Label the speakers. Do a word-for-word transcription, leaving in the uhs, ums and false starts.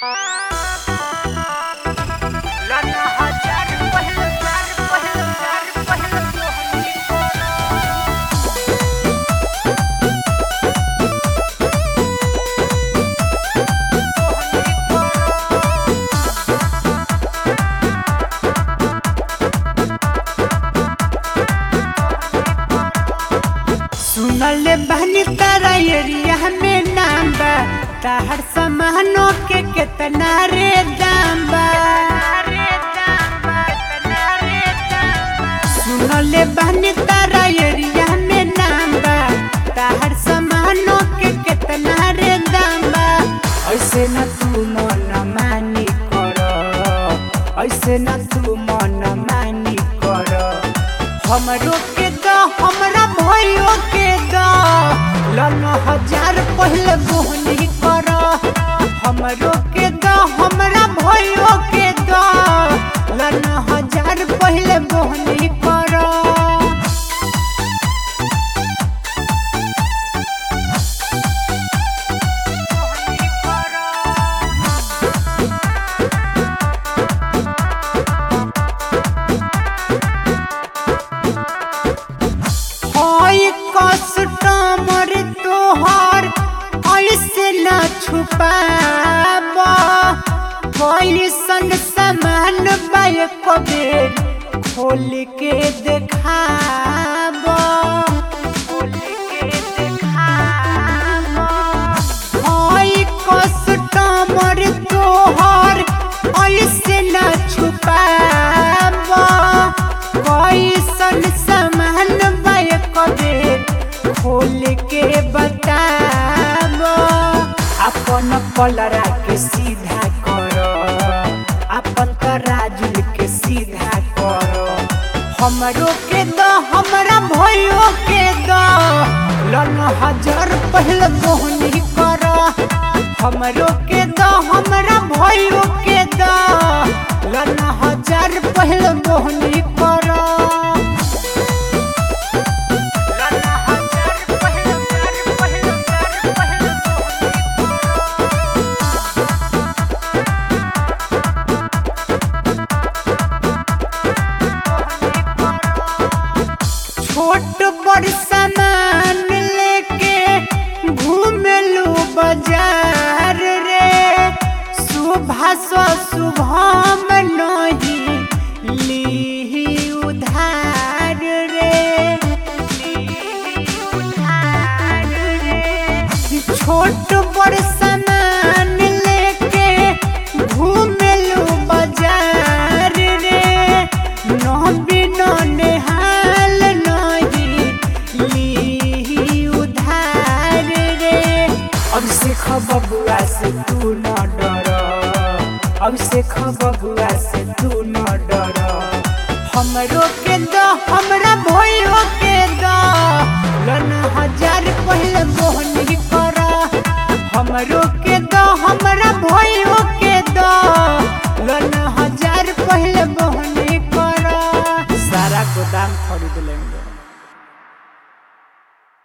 Speaker 1: सुनले बहनी तारा एरिया में नाम बा, ताहर सामानों के कितना रे दाम बा। सुनले बहनी तारा एरिया में नाम बा, ताहर सामानों के कितना रे दाम बा। ऐसे न तू मन मानी करो, ऐसे न तू मन मानी करो। हमरो के दो हमरा भयो के दो, लन हजार पहले बोहनी करो। हमरो के दो हमरा भयो के दो, लन हजार पहले बोहनी करो। कस्टमर तोहार ऐसे न छुपाबा, कैसन सामान बा एक बेर खोल के देखाबा, खोल के देखाबा। हाय कस्टमर तोहार ऐसे न छुपाबा, कैसन सामान बा एक बेर खोल के बताबो। अपन पलरा के सीधा करो, अपन तराजू के सीधा करो। हमरो के दो हमरा भयो के दो, लन हजार पहले बोहनी करो। हमरो के दो हमरा भयो के दो, लन हजार पहले बोहनी करो। छोट बड़ सामान लेके घूमेलू बाजार रे, सुबह सो शुभम नहीं ली उधार रे, उधार रे। छोट बड़ सामान लेके घूमेलू बाजार रे, न बिना नेहाल अब से बबुआ से तू न डरो, अब से बबुआ से तू न डरो। हमरो के दो हमरा भयो के दो, लन हजार पहले बोहनी करो। हमरो के दो हमरा भयो